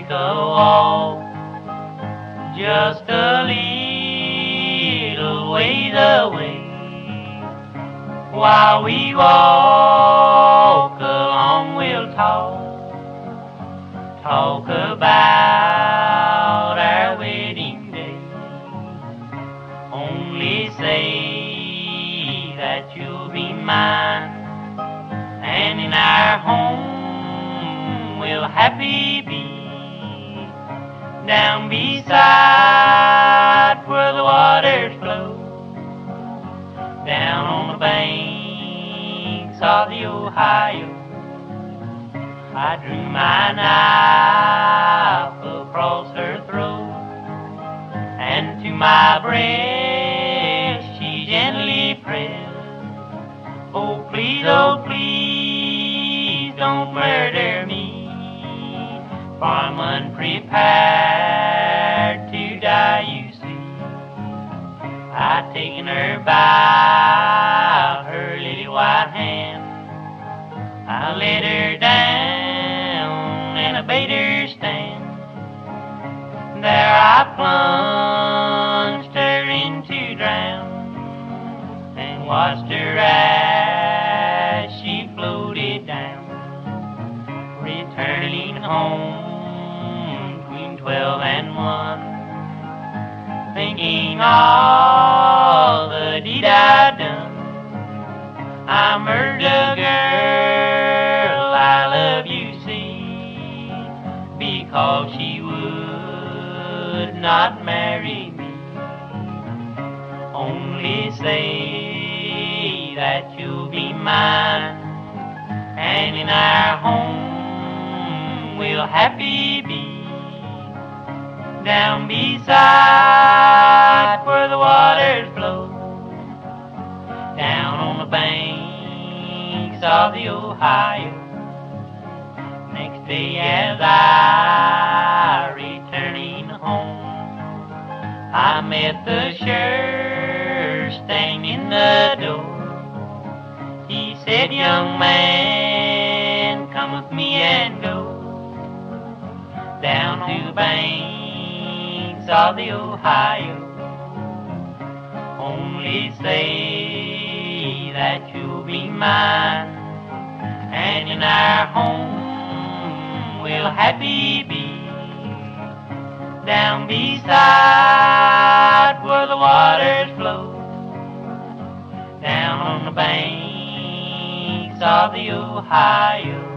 take a walk just a little ways away. While we walk along, we'll talk about our wedding day. Only say that you'll be mine, and in our home we'll happy be. Down beside where the waters flow, down on the banks of the Ohio, I drew my knife across her throat, and to my breast she gently pressed. Oh please, don't murder me, for I'm unprepared to die, you see. I'd taken her by her lily white hand, I let her down and I bade her stand. There I plunged her into drown, and watched her as she floated down, returning home 12 and 1, thinking all the deed I'd done. I murdered a girl I love, you see, because she would not marry me. Only say that you'll be mine, and in our home we'll happy be. Down beside where the waters flow, down on the banks of the Ohio. Next day as I returning home, I met the sheriff standing in the door. He said, young man, come with me and go down to the bank of the Ohio. Only say that you'll be mine, and in our home we'll happy be. Down beside where the waters flow, down on the banks of the Ohio.